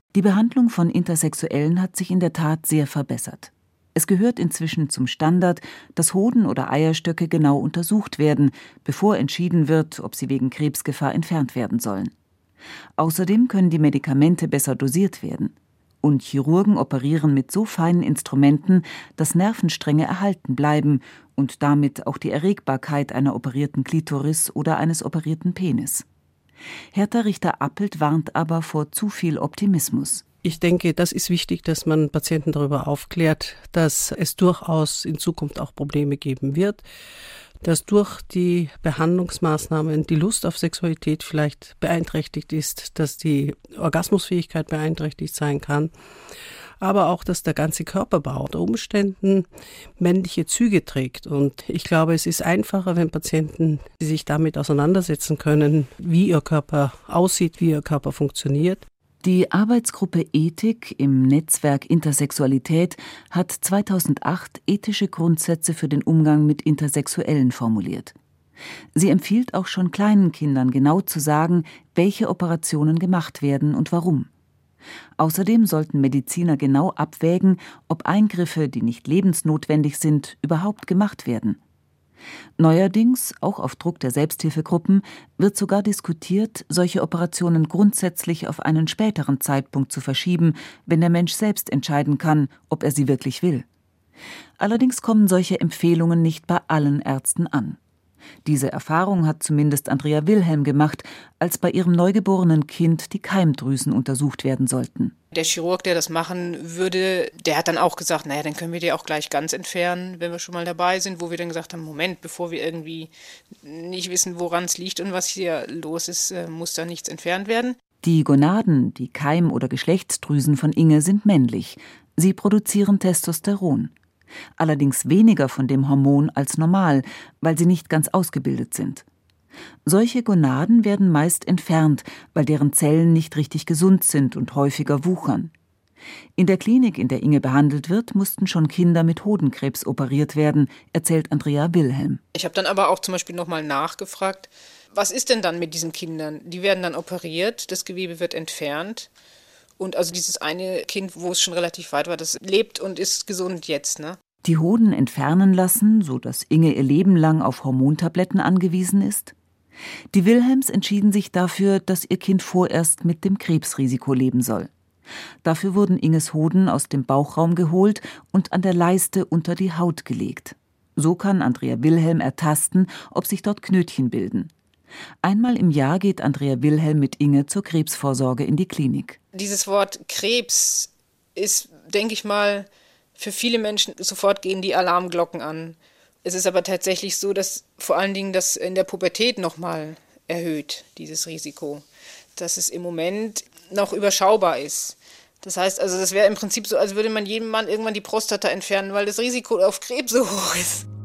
Die Behandlung von Intersexuellen hat sich in der Tat sehr verbessert. Es gehört inzwischen zum Standard, dass Hoden oder Eierstöcke genau untersucht werden, bevor entschieden wird, ob sie wegen Krebsgefahr entfernt werden sollen. Außerdem können die Medikamente besser dosiert werden. Und Chirurgen operieren mit so feinen Instrumenten, dass Nervenstränge erhalten bleiben und damit auch die Erregbarkeit einer operierten Klitoris oder eines operierten Penis. Hertha Richter-Appelt warnt aber vor zu viel Optimismus. Ich denke, das ist wichtig, dass man Patienten darüber aufklärt, dass es durchaus in Zukunft auch Probleme geben wird, dass durch die Behandlungsmaßnahmen die Lust auf Sexualität vielleicht beeinträchtigt ist, dass die Orgasmusfähigkeit beeinträchtigt sein kann, aber auch, dass der ganze Körperbau unter Umständen männliche Züge trägt. Und ich glaube, es ist einfacher, wenn Patienten sich damit auseinandersetzen können, wie ihr Körper aussieht, wie ihr Körper funktioniert. Die Arbeitsgruppe Ethik im Netzwerk Intersexualität hat 2008 ethische Grundsätze für den Umgang mit Intersexuellen formuliert. Sie empfiehlt auch schon kleinen Kindern genau zu sagen, welche Operationen gemacht werden und warum. Außerdem sollten Mediziner genau abwägen, ob Eingriffe, die nicht lebensnotwendig sind, überhaupt gemacht werden. Neuerdings, auch auf Druck der Selbsthilfegruppen, wird sogar diskutiert, solche Operationen grundsätzlich auf einen späteren Zeitpunkt zu verschieben, wenn der Mensch selbst entscheiden kann, ob er sie wirklich will. Allerdings kommen solche Empfehlungen nicht bei allen Ärzten an. Diese Erfahrung hat zumindest Andrea Wilhelm gemacht, als bei ihrem neugeborenen Kind die Keimdrüsen untersucht werden sollten. Der Chirurg, der das machen würde, der hat dann auch gesagt, naja, dann können wir die auch gleich ganz entfernen, wenn wir schon mal dabei sind, wo wir dann gesagt haben, Moment, bevor wir irgendwie nicht wissen, woran es liegt und was hier los ist, muss da nichts entfernt werden. Die Gonaden, die Keim- oder Geschlechtsdrüsen von Inge sind männlich. Sie produzieren Testosteron. Allerdings weniger von dem Hormon als normal, weil sie nicht ganz ausgebildet sind. Solche Gonaden werden meist entfernt, weil deren Zellen nicht richtig gesund sind und häufiger wuchern. In der Klinik, in der Inge behandelt wird, mussten schon Kinder mit Hodenkrebs operiert werden, erzählt Andrea Wilhelm. Ich habe dann aber auch zum Beispiel nochmal nachgefragt, was ist denn dann mit diesen Kindern? Die werden dann operiert, das Gewebe wird entfernt. Und also dieses eine Kind, wo es schon relativ weit war, das lebt und ist gesund jetzt, ne? Die Hoden entfernen lassen, sodass Inge ihr Leben lang auf Hormontabletten angewiesen ist? Die Wilhelms entschieden sich dafür, dass ihr Kind vorerst mit dem Krebsrisiko leben soll. Dafür wurden Inges Hoden aus dem Bauchraum geholt und an der Leiste unter die Haut gelegt. So kann Andrea Wilhelm ertasten, ob sich dort Knötchen bilden. Einmal im Jahr geht Andrea Wilhelm mit Inge zur Krebsvorsorge in die Klinik. Dieses Wort Krebs ist, denke ich mal, für viele Menschen sofort gehen die Alarmglocken an. Es ist aber tatsächlich so, dass vor allen Dingen das in der Pubertät nochmal erhöht, dieses Risiko. Dass es im Moment noch überschaubar ist. Das heißt, also das wäre im Prinzip so, als würde man jedem Mann irgendwann die Prostata entfernen, weil das Risiko auf Krebs so hoch ist.